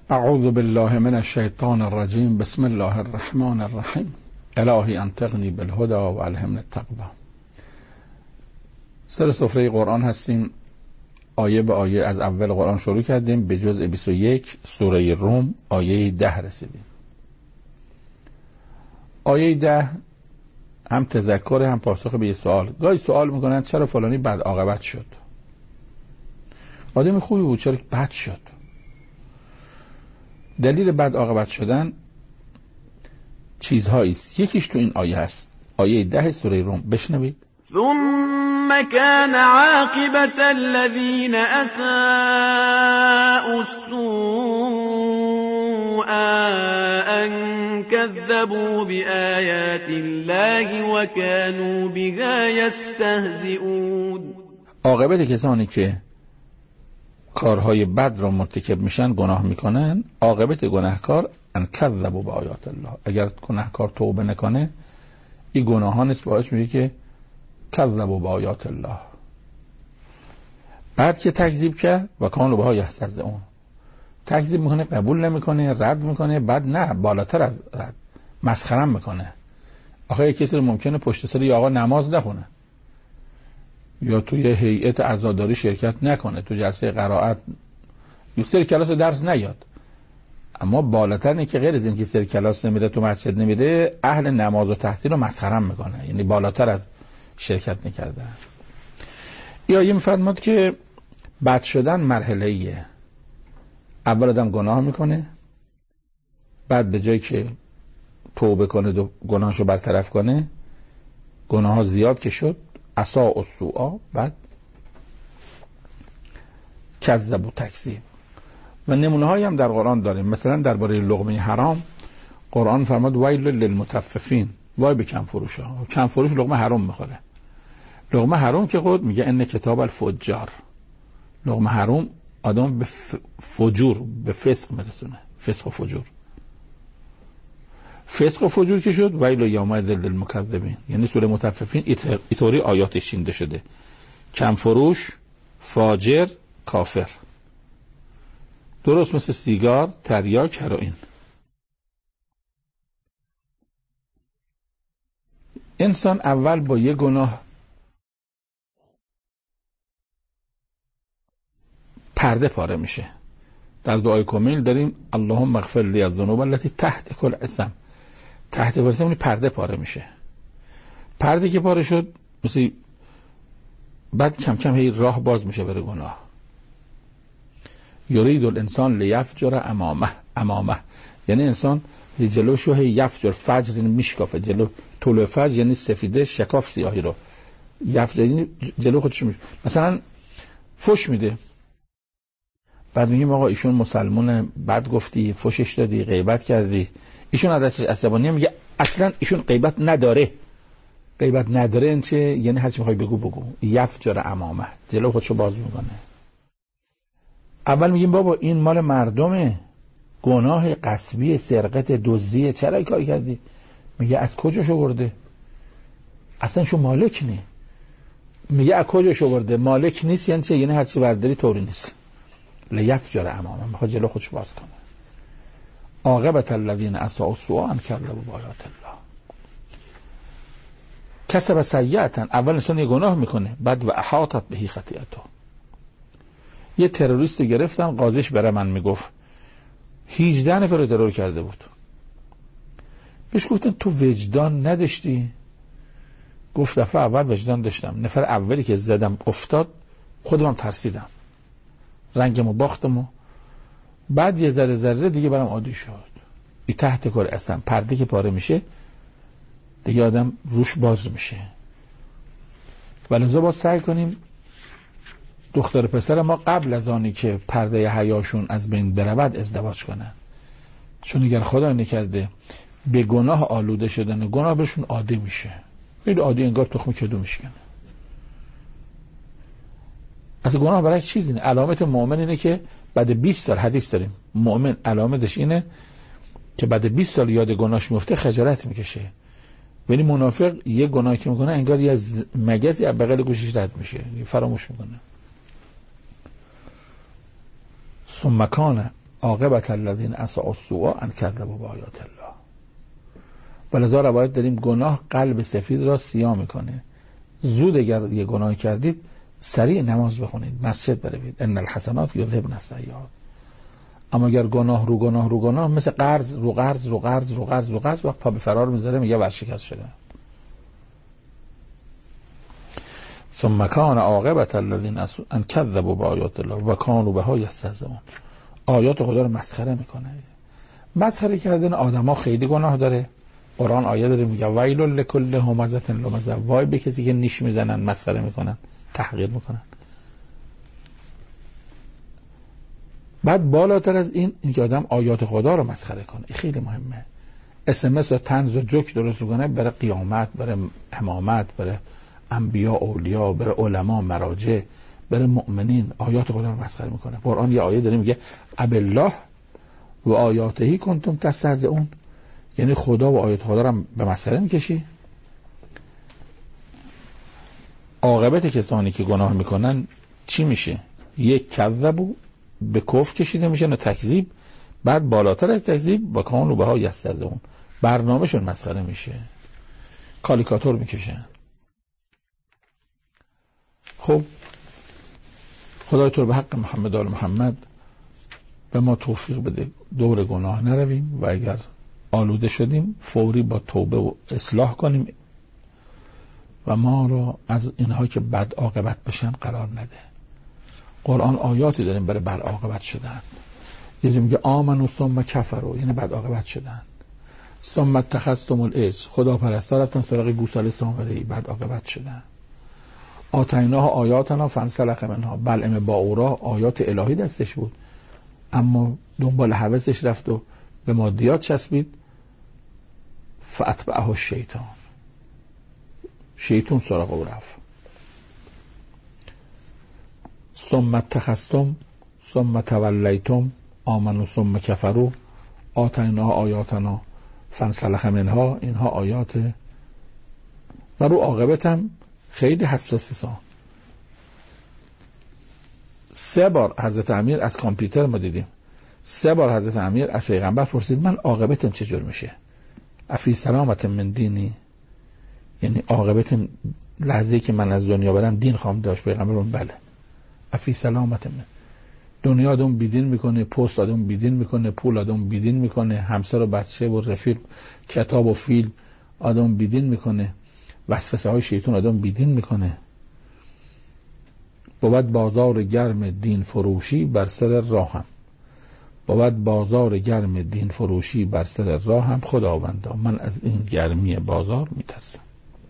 اعوذ بالله من الشیطان الرجیم. بسم الله الرحمن الرحیم. الهی انطقنی بالهدی و الهمنی التقوی. سر سفره قرآن هستیم. آیه به آیه از اول قرآن شروع کردیم، به جزء 21 سوره روم آیه 10 رسیدیم. آیه 10 هم تذکر هم پاسخ به یه سوال. گاهی سوال میکنن چرا فلانی بد عاقبت شد؟ آدم خوبی بود چرا بد شد؟ دلیل بد عاقبت شدن چیزهایی است. یکیش تو این آیه هست، آیه 10 سوره روم. بشنوید. ثم كان عاقبة الذين أساءوا السوء أن كذبوا بآيات الله وكانوا بها يستهزئون. عاقبت کسانی که کارهای بد را مرتکب میشن، گناه میکنن، عاقبت گناهکار ان کذبوا بآیات الله. اگر گناهکار توبه نکنه، این گناهان است باعث میشه که کذبوا بآیات الله. بعد که تکذیب کرد و کانوا بها یستهزئون، تکذیب میکنه، قبول نمیکنه، رد میکنه، بعد نه بالاتر از رد مسخرم میکنه. آخه کسی رو ممکنه پشت سر یا آقا نماز نخونه یا توی هیئت عزاداری شرکت نکنه، تو جلسه قرائت یا سر کلاس درس نیاد، اما بالاتر اینه که غیر از اینکه سر کلاس نمیره، تو مسجد نمیره، اهل نماز و تحصیل رو مسخرم میکنه، یعنی بالاتر از شرکت نکرده. یا یه میفرماد که بد شدن مرحله‌ایه. اول آدم گناه میکنه، بعد به جایی که توبه کنه و گناهشو برطرف کنه، گناه ها زیاد که شد، اساء السوء، بعد کذب و تکذیب. و نمونه هایی هم در قرآن داریم. مثلا درباره لقمه حرام قرآن فرمود ویل للمطففین، وای به کم فروش ها. کم فروش لقمه حرام میخوره. لقمه حرام که خود میگه ان کتاب الفجار، لقمه حرام آدم به فجور، به فسق میرسونه، فسق و فجور. فسق و فجور که شد ویل یومئذ للمکذبین، یعنی سوره مطففین اینطوری آیاتش شینده شده: کم فروش، فاجر، کافر، درست مثل سیگار، تریاک، هروئین. انسان اول با یه گناه پرده پاره میشه. در دعای کمیل داریم اللهم اغفر لی الذنوب التي تحت كل اسم. تحت کل اسم پرده پاره میشه. پرده که پاره شد، مثل بعد کم کم هی راه باز میشه برای گناه. یرید الانسان لیفجر امامه، یعنی انسان جلوشو هی یفجر، فجر میشکافه، جلو طلوع فجر یعنی سفیده شکاف سیاهی رو، یفجر یعنی جلو خودش میشه. مثلا فش میده، بعد میگیم آقا ایشون مسلمونه، بعد گفتی، فشش دادی، غیبت کردی. ایشون عادتش عصبانیه، میگه اصلا ایشون غیبت نداره. غیبت نداره این چه؟ یعنی هر چی میخوای بگو. یفجر امامه، جلو خودشو باز میکنه. اول میگیم بابا این مال مردمه، گناه غصبی، سرقت، دزدی، چرا این کار کردی؟ میگه از کجاش آورده؟ اصلا شو مالک نی. میگه از کجاش آورده؟ مالک نیست یعنی چه؟ یعنی هر چی برداری طوری نیست. لیفجر امامه، میخواد جلو خودش باز کنه. عاقبت الذین اساءوا السوء ان کذبوا بآیات الله. کسب سیئة، اول انسان یه گناه میکنه، بعد و احاطت به خطیئته. یه تروریست گرفتن، قاضیش بره من میگفت 18 نفر رو ترور کرده بود. بهش گفتن تو وجدان نداشتی؟ گفت دفعه اول وجدان داشتم، نفر اولی که زدم افتاد، خودم ترسیدم، رنگمو باختمو، بعد یه ذره دیگه برام عادی شد. این تحت کار اصلا پرده که پاره میشه دیگه آدم روش باز میشه. ولذا باید سعی کنیم دختر پسر ما قبل از آنی که پرده حیاشون از بین برود ازدواج کنن، چون اگر خدا نکرده به گناه آلوده شدن، گناه بهشون عادی میشه، خیلی عادی، انگار تخم کدو میشکنه. از گناه برای چیزی نه. علامت مؤمن اینه که بعد 20 سال، حدیث داریم، مؤمن علامتش اینه که بعد 20 سال یاد گناهش میفته، خجالت میکشه. ولی منافق یه گناهی که میکنه انگار یه مگزی از بغل گوشش رد میشه، فراموش میکنه. ثم کان عاقبت الذین اساءوا السوء ان کذبوا بآیات الله. ولذا روایت داریم گناه قلب سفید را سیاه میکنه. زود اگر یه گناه کردید سریع نماز بخونید، مسجد بروید، ان الحسنات یذهبن السیئات. اما اگر گناه رو گناه مثل قرض رو قرض وقت پا به فرار میذاره، میگه ورشکست شده. ثم کان عاقبت الذین ان کذبوا بآیات الله و کانوا بها یستهزئون. آیات خدا رو مسخره میکنه. مسخره کردن آدما خیلی گناه داره. قرآن آیه داره میگه ویل لکل همزة لمزة، وای به کسی که نیش میزنن، مسخره میکنن، تحقیر میکنن. بعد بالاتر از این که آدم آیات خدا رو مسخره کنه، این خیلی مهمه. SMS و طنز و جوک درست کنه برای قیامت، برای امامت، برای انبیا اولیا، برای علما مراجع، برای مؤمنین آیات خدا رو مسخره میکنه. قرآن یه آیه داره میگه ابالله و آیاته کنتم تستهزئون، یعنی خدا و آیات خدا رو به مسخره میکشی. عاقبت کسانی که گناه میکنن چی میشه؟ یک کذبوا، به کفر کشیده میشن و تکذیب، بعد بالاتر از تکذیب و کانوا بها یستهزئون، برنامهشون مسخره میشه، کالیکاتور میکشن. خب خدای تو به حق محمد آل محمد به ما توفیق بده دور گناه نرویم و اگر آلوده شدیم فوری با توبه و اصلاح کنیم و ما را از اینها که بد عاقبت بشن قرار نده. قرآن آیاتی داریم برای بد عاقبت شدن. یه جا میگه آمنوا ثم کفروا، یعنی بد عاقبت شدن. ثم اتخذتم العجل، خدا پرستا رفتن سراغ گوساله سامری، بد عاقبت شدن. آتیناه آیاتنا فانسلخ منها، بلعم باورا آیات الهی دستش بود اما دنبال هوسش رفت و به مادیات چسبید. فاتبعه الشیطان، شیطان سراغ او رفت. ثم اتخذتم ثم تولیتم آمنوا ثم کفروا آتیناه آیاتنا فانسلخ منها، اینها آیات و رو عاقبت هم خیلی حساسه. 3 بار حضرت امیر از کامپیوتر ما دیدیم، 3 بار حضرت امیر از پیغمبر پرسید من عاقبتم چجور میشه؟ افی سلامت من دینی، یعنی عاقبت لحظه‌ای که من از دنیا برم دین خواهم داشت. پیغمبر اون بله. افی سلامت من دنیا آدم بیدین میکنه، پست آدم بیدین میکنه، پول آدم بیدین میکنه، همسر و بچه و رفیق، کتاب و فیلم آدم بیدین میکنه، وسوسه های شیطان آدم بیدین میکنه. بود بازار گرم دین فروشی بر سر راهم، بود بازار گرم دین فروشی بر سر راهم، خداوندا من از این گرمی بازار میترسم.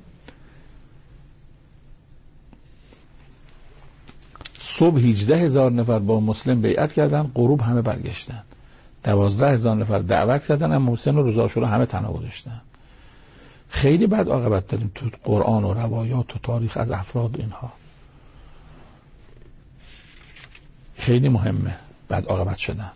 صبح 18,000 نفر با مسلم بیعت کردن، غروب همه برگشتن. 12,000 نفر دعوت کردن اما حسین و روز عاشورا همه تنها گذاشتن. خیلی بد عاقبت داریم تو قرآن و روایات و تاریخ از افراد. اینها خیلی مهمه بد عاقبت شدن.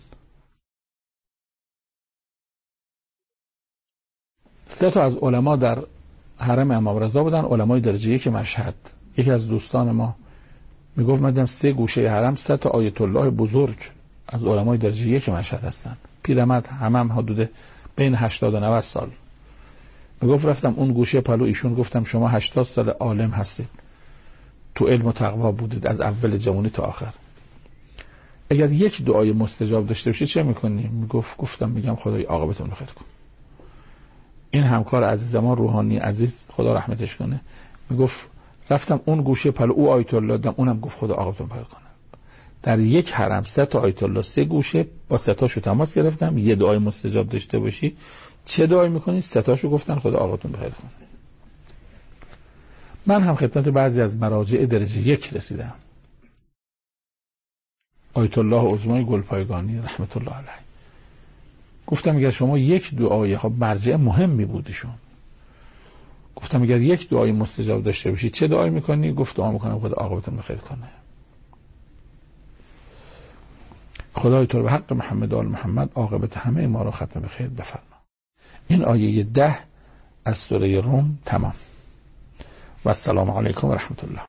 3 تا از علما در حرم امام رضا بودن، علمای درجه 1 مشهد. یکی از دوستان ما میگفت من دیدم 3 گوشه حرم 3 تا آیت الله بزرگ از علمای درجه 1 مشهد هستن. پیرمرد، هم حدود بین 80 و 90 سال. میگفت رفتم اون گوشه پلو ایشون، گفتم شما 80 سال عالم هستید، تو علم و تقوا بودید از اول جوانی تا آخر، اگر یک دعای مستجاب داشته باشید چه میکنی؟ گفتم میگم خدای عاقبتون رو خیر کن. این همکار عزیز زمان روحانی عزیز خدا رحمتش کنه میگفت رفتم اون گوشه پلو او آیت الله دادم، اونم گفت خدا عاقبتون رو خیر کنه. در یک حرم 3 تا آیت الله 3 گوشه، با 3 تاشو تماس گرفتم. یه دعای مستجاب داشته باشی چه دعایی میکنی؟ 3 تاشو گفتن خدا عاقبتون بخیر کنه. من هم خدمت بعضی از مراجع درجه 1 رسیدم. آیت الله عظمای گلپایگانی رحمت الله علیه، گفتم اگر شما یک دعای، خب مرجع مهمی بودیشون، گفتم اگر یک دعای مستجاب داشته باشی چه دعایی میکنی؟ گفت دعا میکنم خدا عاقبتون بخیر کنه. خدای تو به حق محمد آل محمد عاقبت همه ما را ختم به خیر بفرما. این آیه 10 از سوره روم تمام. و السلام علیکم و رحمت الله.